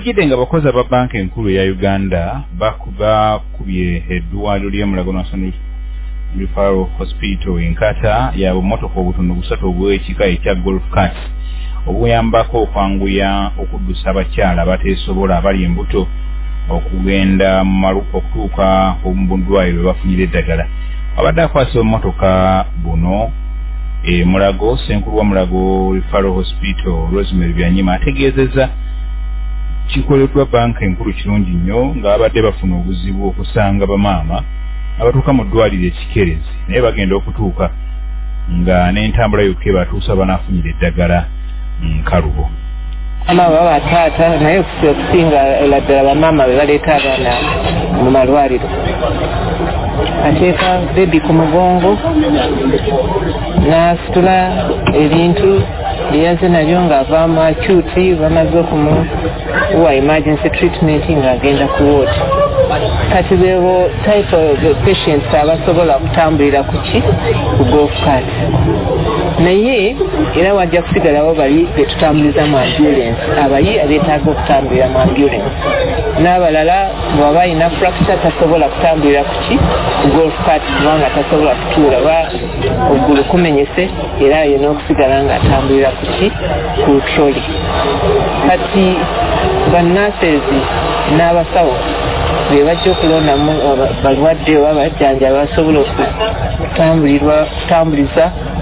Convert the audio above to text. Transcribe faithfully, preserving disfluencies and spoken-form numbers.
tukide nga bakozi ba banka enkulu ya Uganda bakuba kubye eddwaliro lya Mulago National Referral Hospital enkata ya motoka obutono busatu obw'ekika ekya Golf Cart obuyambako okwanguya okuddusa abakyala abateesobola abali embuto okugenda mu maluko okutuuka mu ddwaliro bafunira eddagala. Abadde akwasa motoka buno e Mulago Senkulu wa Mulago Referral Hospital Rosemary Byanyima ategeezezza kikoleddwa banka enkulu kirungi nnyo nga abadde bafuna obuzibu okusanga bamaama abatuuka mu ddwaliro ekikerezi naye bagenda okutuuka nga n'entambula yokka batuusa banaafunira eddagala nkalubo. Ama baba taata naye okusinga eladdala bamaama be baleeta abaana mu malwaliro ateeka bebi ku mugongo n'asitula ebintu byeyaze nabyo ng'ava mu acuti bamaze okumuwa emergency treatment ng'agenda ku ward. Kati beebo type of patients abasobola kutambulira ku ki ku golf cart naye era wajja kusigalawo bali betutambuliza mu ambulance abayi abeetaaga okutambulira mu ambulance n'abalala bw'aba alina fracture tasobola kutambulira ku ki ku golf cart kubanga tasobola kutuula ba oggulu kumenyese era ayina okusigala ng'atambulira ku ki ku troli. Kati bannurses n'abasawo be bajja okulondamu balwadde oba bajjanja basobola okutambuliza